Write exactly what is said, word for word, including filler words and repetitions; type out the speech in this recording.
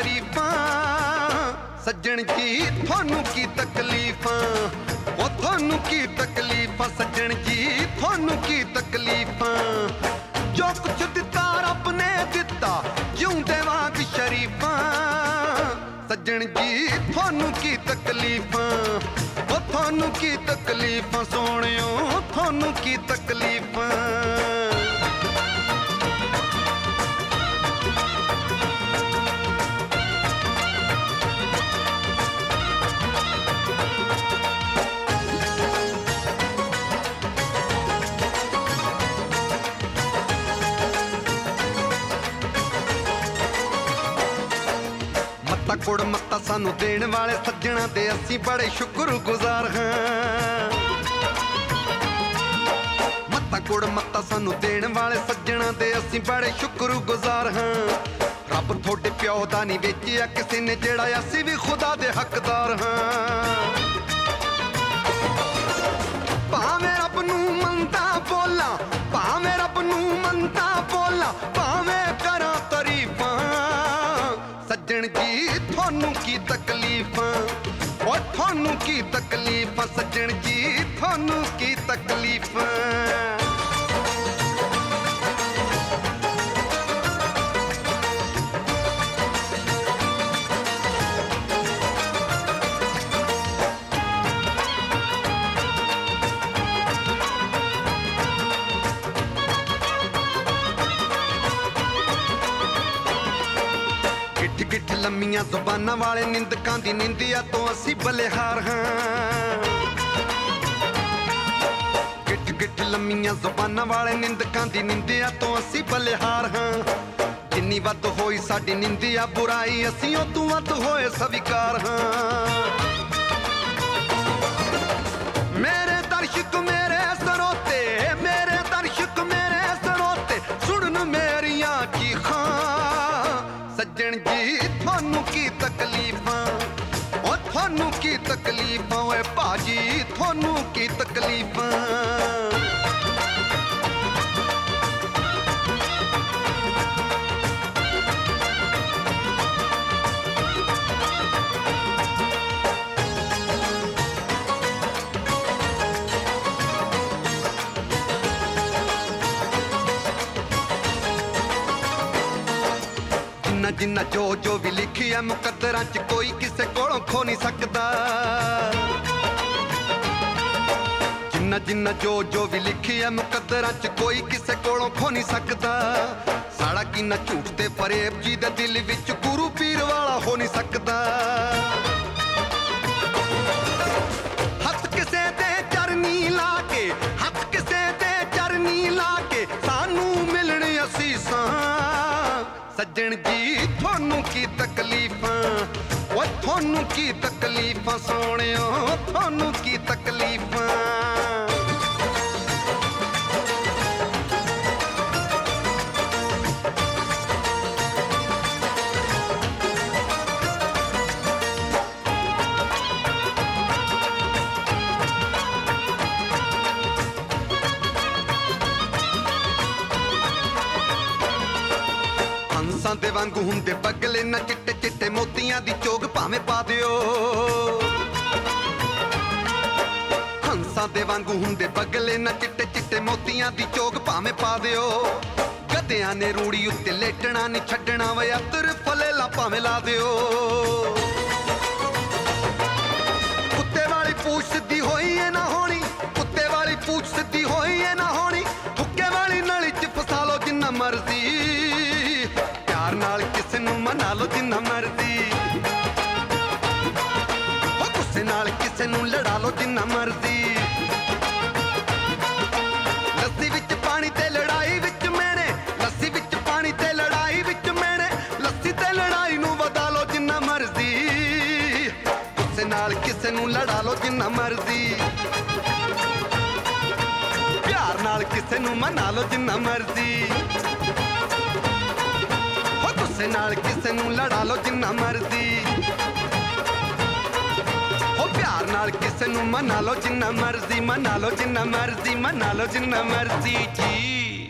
शरीफां सज्जन जी थानू की तकलीफां ओ थानू की तकलीफां सज्जन जी थानू की तकलीफां जो कुछ दिता रब ने दिता जिउंदे वांग शरीफां सज्जन जी थानू की तकलीफां ओ थानू की तकलीफां सोहणियो थानू की तकलीफां कुड़ मत्ता सानू देण वाले सज्जणा दे असीं बड़े शुक्रगुजार हां मत्ता कुड़ मत्ता सानू देण वाले सज्जणा दे असीं बड़े शुक्रगुजार हां रब थोड़े प्यो दा नहीं वेचिया किसी ने जेड़ा असीं भी खुदा दे हकदार हां भावें रब नू मनदा बोला भावें रब नू मनदा बोला भावें करां तारीफां सज्जन जी थानू की तकलीफां ओ थानू की तकलीफां सज्जन जी थानू की तकलीफां गिठ लम्मियां जुबानां वाले निंदकां दी निंदिया तो असी बलिहार हां गिठ गिठ लम्मियां जुबानां वाले निंदकां दी निंदिया तो असी बलिहार हां जिन्नी वध होई साडी निंदिया बुराई असी ओ तू वध होए स्वीकार हां मेरे दर्शक मेरे सरोते मेरे दर्शक मेरे सरोते सुन मेरियां चीखां सज्जन जी थानू की तकलीफां ओ थानू की तकलीफां ओए भाजी थानू की तकलीफां जिन्ना जो जो भी लिखी है मुकद्दरां च कोई किसे कोलों खो नहीं सकदा जिन्ना जिन्ना जो जो भी लिखी है मुकद्दरां च कोई किसे कोलों खो नहीं सकदा साड़ा किन्ना झूठ ते फरेब जी दे दिल विच गुरु पीर वाला हो नहीं सकदा हथ किसे दे चरनी ला के हथ किसे दे चरनी ला के सानू मिलण असीसां सज्जन जी थानू की तकलीफां ओ थानू की तकलीफां सोहणियो थानू की तकलीफां हंसां दे वांगू हुंदे बगले ना चिट्टे चिट्टे मोतियां दी चोग भावें पा दिओ हंसां दे वांगू हुंदे बगले ना चिट्टे चिट्टे मोतियां दी चोग भावें पा दिओ गधियां ने रूड़ी उत्ते लेटना नहीं छड्डना वे अतर फलेला भावें ला दिओ कुत्ते वाली पूछ सिद्धी होई है ना होनी कुत्ते वाली पूछ सिद्धी होई है ना होनी हुक्के वाली नली च फसा लो जिन्ना मर्जी प्यार नाल किसे नू मना लो जिन्ना मर्जी ओ गुस्से नाल किसे नू लड़ा लो जिन्ना मर्जी लस्सी विच पानी ते लड़ाई विच मेने लस्सी विच पानी ते लड़ाई विच मेने लस्सी ते लड़ाई नू वधा लो जिन्ना मर्जी गुस्से नाल किसे नू लड़ा लो जिन्ना मर्जी प्यार नाल किसे नू मना लो जिन्ना मर्जी गुस्से नाल किसे नू लड़ा लो जिन्ना मर्जी हो प्यार नाल किसे नू मना लो जिन्ना मर्जी मना लो जिन्ना मर्जी मना लो जिन्ना मर्जी जी।